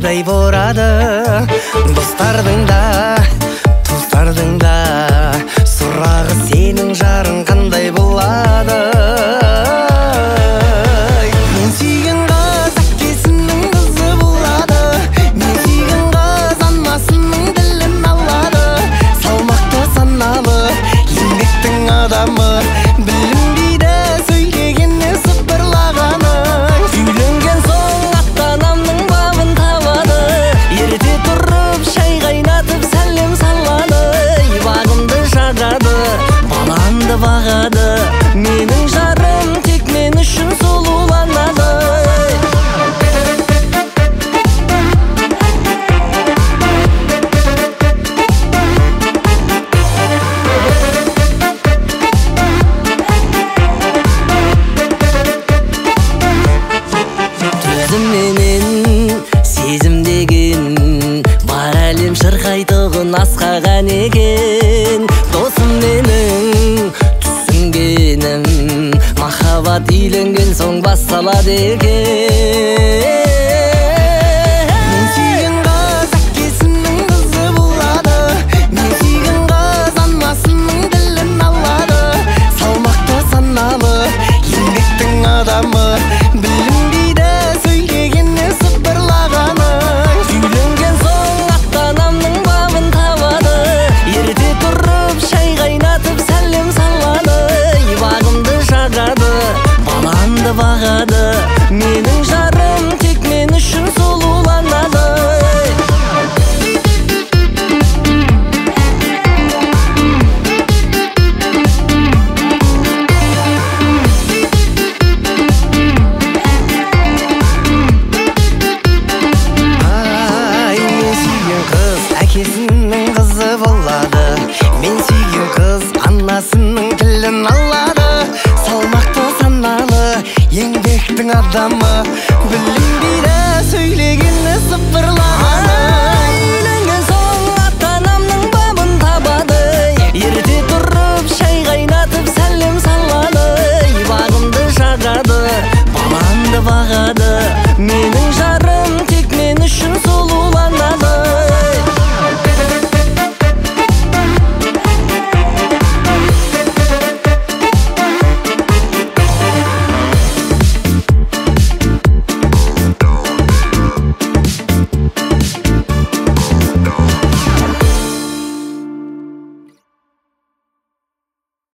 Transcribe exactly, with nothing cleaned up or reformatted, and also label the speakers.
Speaker 1: айдай борады. Достардың да, туыстардың да сұрағы сенің жарың қандай болады. Мен сүйген қыз әкесінің қызы болады. Мен сүйген қыз анасының ділін алады. Салмақты саналы еңбектің адамы, білінбейді сөйлегенне сыбырлағаны. Үйленген соң ата-анамның бабын табады. Ерте тұрып шай қайнатып сәлем салады. Бағымды жағады, баламды бағады. Менің жарым тек мен үшін сұлуланады. Төзімменен сезім деген бар әлем шырқайтұғын асқаған екен. Досым менің түсінгенім, махаббат үйленген соң басталады екен.